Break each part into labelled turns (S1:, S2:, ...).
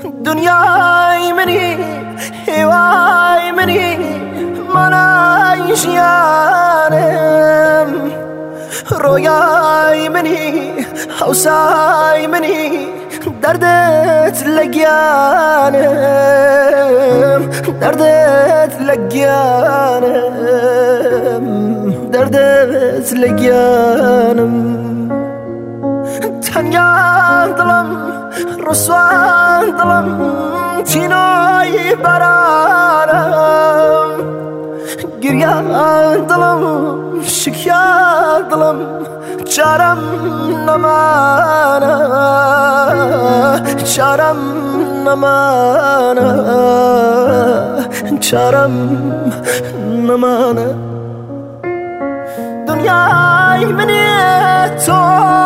S1: دنیای منی هوای منی من عیشیانم رویای منی حوسای منی دردت لگیانم دردت لگیانم دردت لگیانم تنیا دلم رسوان دلم چینای برارم گریان دلم شکیان دلم چارم نمانه چارم نمانه چارم نمانه دنیای منی تو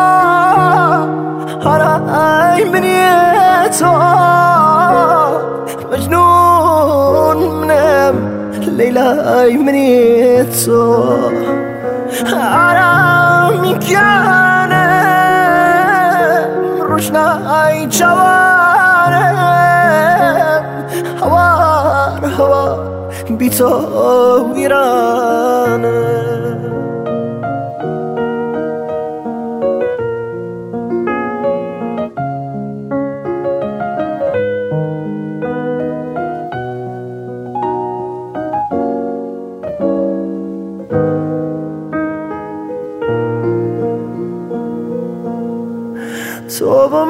S1: هرای منی تو مجنون منم لیلای منی تو آرامی کنم روشنای جوانم هوار هوار بی تو ویرانم توبه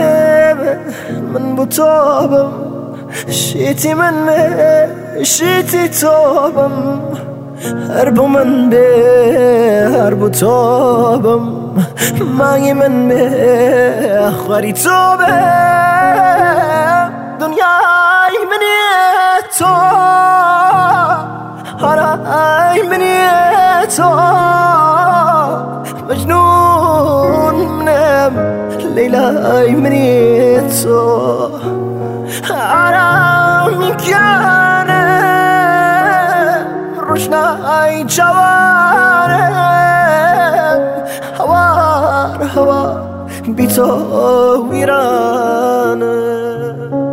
S1: من بتوبم شيتي من شيتي توبم هرب من به هرب توبم ماي من به خوري توبه دنياي مني تو هراي مني تو مجنون منم لیلای منی تو آرامی کنم روشنای جوانم هوار هوار بی تو ویرانم